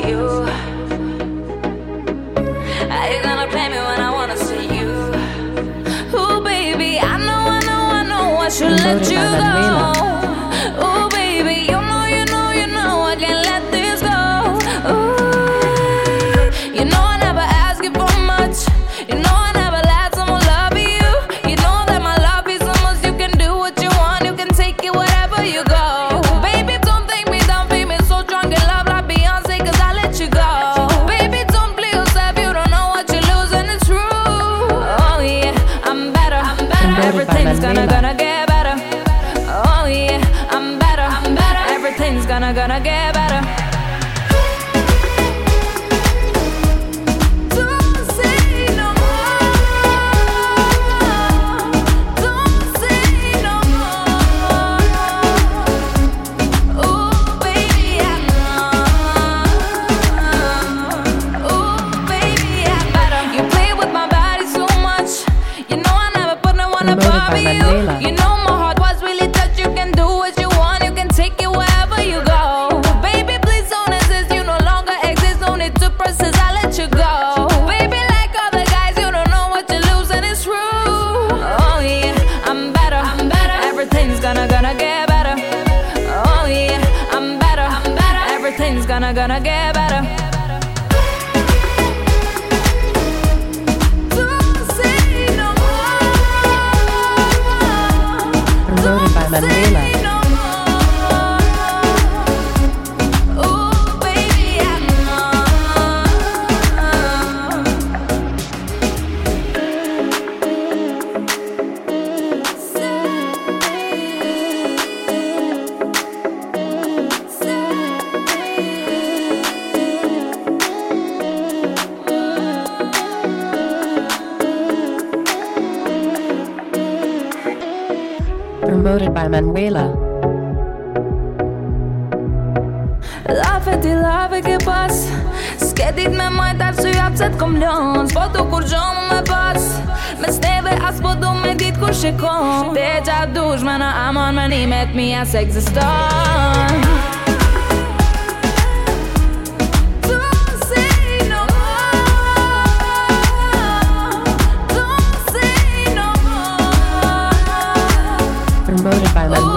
you? Are you gonna play me when I wanna see you? Ooh, baby, I know I should let you go. Ooh, baby, you know I can't let this go. Ooh, you know I never ask you for much. You know I never lied, someone love you. You know that my love is so much. You can do what you want, you can take it wherever you go. Baby, don't think me down, feel me so strong in love like Beyonce, cause I let you go. Baby, don't play yourself, you don't know what you're losing, it's true. Oh yeah, I'm better. Everything's gonna get better. Oh yeah, I'm better. Everything's gonna get better. Don't say no more. Don't say no more. Ooh, baby, I know. Ooh, baby, I'm better. You play with my body so much. You know I never put no one above you. You know my heart was really touched. You can do what you want, you can take it wherever you go. Baby, please don't insist, you no longer exist. No need to persist, I let you go. Baby, like other guys, you don't know what you're losing, it's true. Oh yeah, I'm better. Everything's gonna get better. Oh yeah, I'm better. Everything's gonna get better. Don't say no more. Promoted by Manuela. Say no more. Ooh, baby, I know. Promoted by Manuela. Lafe ti lave ke pas S'ke dit me majt arsye pse t'kom lon S'po du kur gjon me pas Mes neve as po du me dit kur shikon Te qa dush me në amon me nimet mi as eksiston Don't say no more. Don't say no more. Promoted by Manuela.